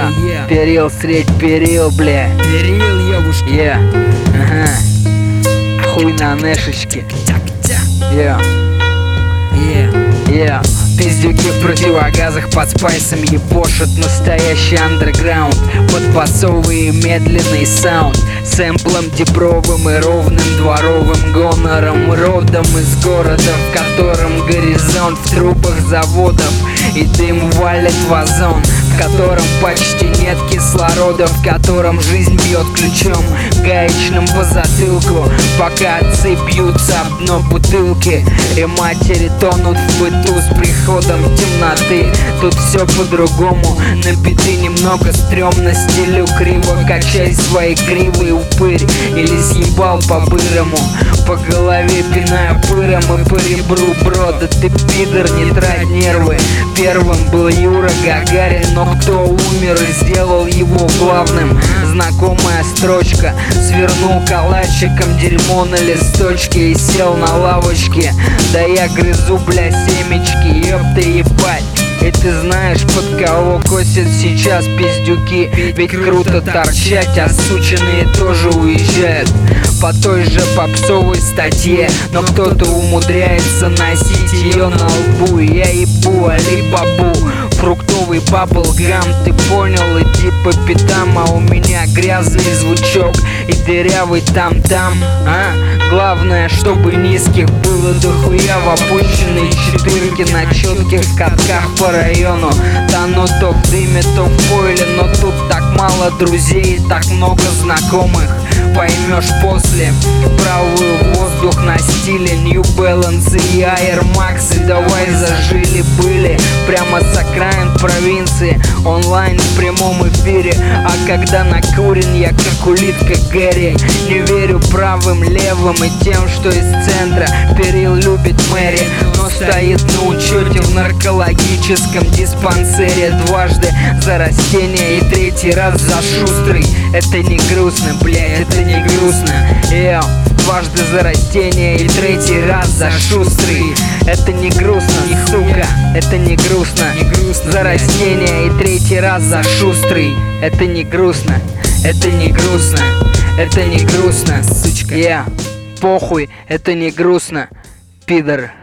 Перил, средь перил, бля. Перил, ёбушки. Ага. Хуй на нэшечке. Пиздюки в противогазах под спайсом ебошат настоящий андерграунд. Под басовый и медленный саунд, сэмплом дебровым и ровным дворовым гонором. Родом из города, в котором горизонт в трубах заводов и дым валит в озон, в котором почти нет кислорода, в котором жизнь бьет ключом гаечным по затылку, пока отцы бьются об дно бутылки и матери тонут в быту с приходом темноты. Тут все по-другому, на биты немного стрёмно, стилю криво, качай свои кривые упырь, или съебал по-бырому, по голове пиная пыром и по ребру. Бро, да ты пидор, не трать нервы. Первым был Юра Гагарин, но кто умер и сделал его главным? Знакомая строчка: свернул калачиком дерьмо на листочке и сел на лавочке. Да я грызу, бля, семечки, ёпта ебать. И ты знаешь, под кого косят сейчас пиздюки? Ведь круто торчать, а сученые тоже уезжают по той же попсовой статье, но кто-то умудряется носить ее на лбу. Я ебу Али-Бабу, фруктовый баблгам, ты понял, иди по пятам. А у меня грязный звучок и дырявый там-там, Главное, чтобы низких было дохуя в опущенной четырке на четких катках по району. Тону то в дыме, то в пойле, но тут так мало друзей и так много знакомых. Поймешь после. Правый воздух на стиле New Balance и Air Max. И давай зажили были прямо с окраин провинции, онлайн в прямом эфире. А когда накурен, я как улитка Гэри. Не верю правым, левым и тем, что из центра. Перил любит Мэри, но стоит на учете в наркологическом диспансере. Дважды за растение и третий раз за шустрый. Это не грустно, блядь, это не грустно. Дважды за растение и третий раз за шустрый. Это не грустно, сука, это не грустно. За растение и третий раз за шустрый. Это не грустно, это не грустно, это не грустно, сучка. Похуй, это не грустно, пидор.